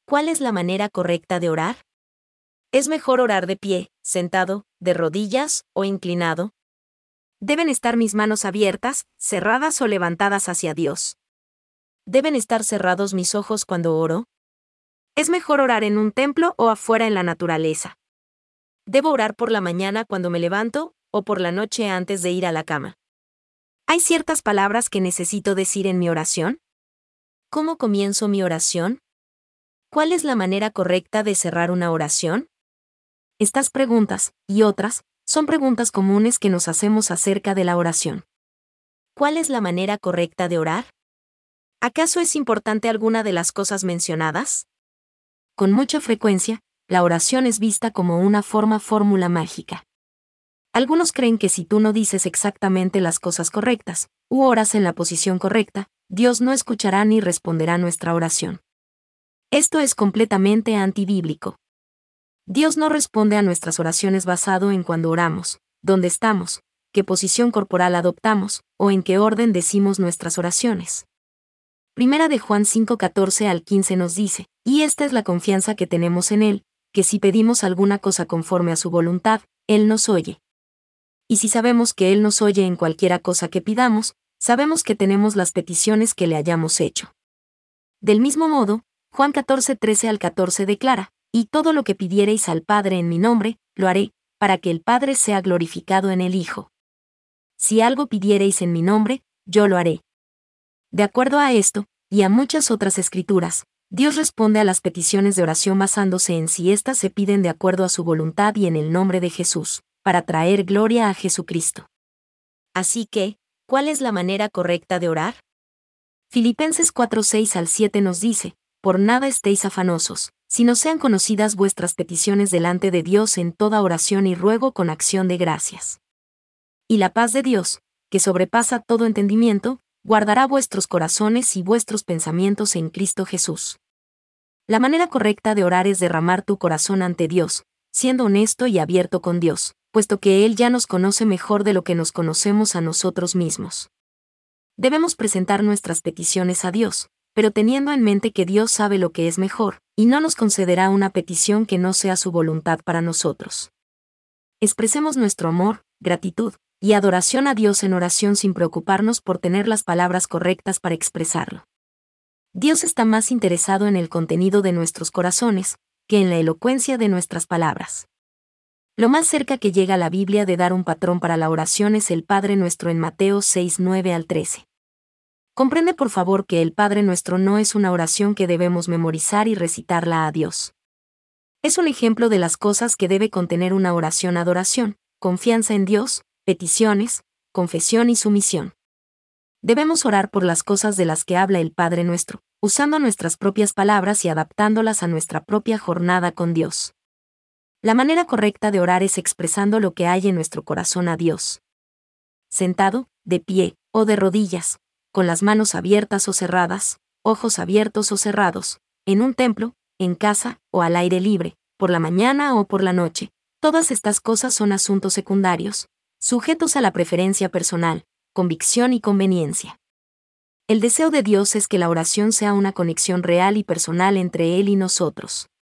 ¿Cuál es la manera correcta de orar? ¿Es mejor orar de pie, sentado, de rodillas o inclinado? ¿Deben estar mis manos abiertas, cerradas o levantadas hacia Dios? ¿Deben estar cerrados mis ojos cuando oro? ¿Es mejor orar en un templo o afuera en la naturaleza? ¿Debo orar por la mañana cuando me levanto o por la noche antes de ir a la cama? ¿Hay ciertas palabras que necesito decir en mi oración? ¿Cómo comienzo mi oración? ¿Cuál es la manera correcta de cerrar una oración? Estas preguntas, y otras, son preguntas comunes que nos hacemos acerca de la oración. ¿Cuál es la manera correcta de orar? ¿Acaso es importante alguna de las cosas mencionadas? Con mucha frecuencia, la oración es vista como una fórmula mágica. Algunos creen que si tú no dices exactamente las cosas correctas, u oras en la posición correcta, Dios no escuchará ni responderá nuestra oración. Esto es completamente antibíblico. Dios no responde a nuestras oraciones basado en cuándo oramos, dónde estamos, qué posición corporal adoptamos, o en qué orden decimos nuestras oraciones. Primera de Juan 5:14 al 15 nos dice, y esta es la confianza que tenemos en Él, que si pedimos alguna cosa conforme a su voluntad, Él nos oye. Y si sabemos que Él nos oye en cualquiera cosa que pidamos, sabemos que tenemos las peticiones que le hayamos hecho. Del mismo modo, Juan 14:13 al 14 declara, y todo lo que pidiereis al Padre en mi nombre, lo haré, para que el Padre sea glorificado en el Hijo. Si algo pidiereis en mi nombre, yo lo haré. De acuerdo a esto, y a muchas otras escrituras, Dios responde a las peticiones de oración basándose en si éstas se piden de acuerdo a su voluntad y en el nombre de Jesús, para traer gloria a Jesucristo. Así que, ¿cuál es la manera correcta de orar? Filipenses 4:6 al 7 nos dice, por nada estéis afanosos, sino sean conocidas vuestras peticiones delante de Dios en toda oración y ruego con acción de gracias. Y la paz de Dios, que sobrepasa todo entendimiento, guardará vuestros corazones y vuestros pensamientos en Cristo Jesús. La manera correcta de orar es derramar tu corazón ante Dios, siendo honesto y abierto con Dios, puesto que Él ya nos conoce mejor de lo que nos conocemos a nosotros mismos. Debemos presentar nuestras peticiones a Dios, pero teniendo en mente que Dios sabe lo que es mejor, y no nos concederá una petición que no sea su voluntad para nosotros. Expresemos nuestro amor, gratitud y adoración a Dios en oración sin preocuparnos por tener las palabras correctas para expresarlo. Dios está más interesado en el contenido de nuestros corazones que en la elocuencia de nuestras palabras. Lo más cerca que llega la Biblia de dar un patrón para la oración es el Padre Nuestro en Mateo 6:9 al 13. Comprende por favor que el Padre Nuestro no es una oración que debemos memorizar y recitarla a Dios. Es un ejemplo de las cosas que debe contener una oración-adoración, confianza en Dios, peticiones, confesión y sumisión. Debemos orar por las cosas de las que habla el Padre Nuestro, usando nuestras propias palabras y adaptándolas a nuestra propia jornada con Dios. La manera correcta de orar es expresando lo que hay en nuestro corazón a Dios. Sentado, de pie, o de rodillas, con las manos abiertas o cerradas, ojos abiertos o cerrados, en un templo, en casa o al aire libre, por la mañana o por la noche. Todas estas cosas son asuntos secundarios, sujetos a la preferencia personal, convicción y conveniencia. El deseo de Dios es que la oración sea una conexión real y personal entre Él y nosotros.